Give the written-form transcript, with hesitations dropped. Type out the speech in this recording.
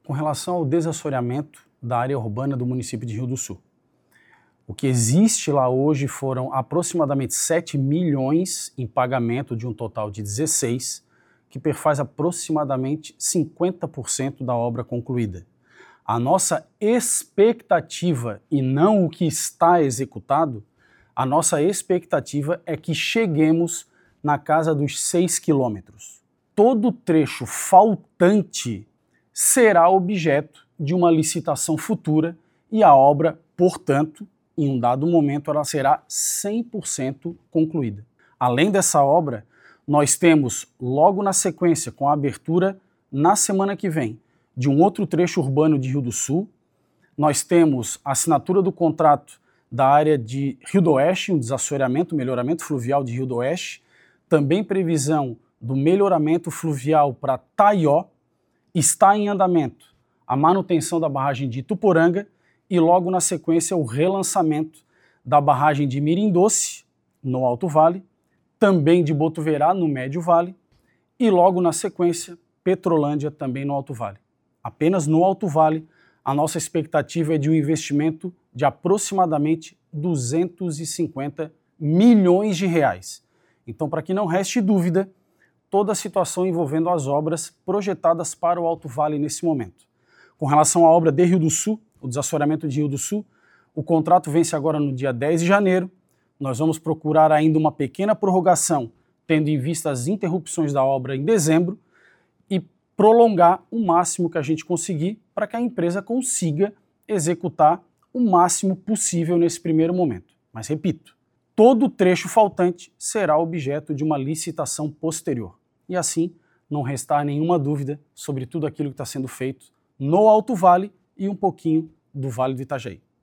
com relação ao desassoreamento da área urbana do município de Rio do Sul. O que existe lá hoje foram aproximadamente 7 milhões em pagamento de um total de 16, que perfaz aproximadamente 50% da obra concluída. A nossa expectativa, e não o que está executado, a nossa expectativa é que cheguemos na casa dos 6 quilômetros. Todo trecho faltante será objeto de uma licitação futura e a obra, portanto, em um dado momento, ela será 100% concluída. Além dessa obra, nós temos, logo na sequência, com a abertura na semana que vem, de um outro trecho urbano de Rio do Sul, nós temos a assinatura do contrato da área de Rio do Oeste, um desassoreamento, melhoramento fluvial de Rio do Oeste, também previsão do melhoramento fluvial para Taió, está em andamento a manutenção da barragem de Ituporanga e logo na sequência o relançamento da barragem de Mirim-Doce, no Alto Vale, também de Botuverá, no Médio Vale, e logo na sequência Petrolândia, também no Alto Vale. Apenas no Alto Vale, a nossa expectativa é de um investimento de aproximadamente 250 milhões de reais. Então, para que não reste dúvida, toda a situação envolvendo as obras projetadas para o Alto Vale nesse momento. Com relação à obra de Rio do Sul, o desassoreamento de Rio do Sul, o contrato vence agora no dia 10 de janeiro. Nós vamos procurar ainda uma pequena prorrogação, tendo em vista as interrupções da obra em dezembro, e prolongar o máximo que a gente conseguir para que a empresa consiga executar o máximo possível nesse primeiro momento. Mas repito, todo trecho faltante será objeto de uma licitação posterior. E assim, não restar nenhuma dúvida sobre tudo aquilo que está sendo feito no Alto Vale e um pouquinho do Vale do Itajaí.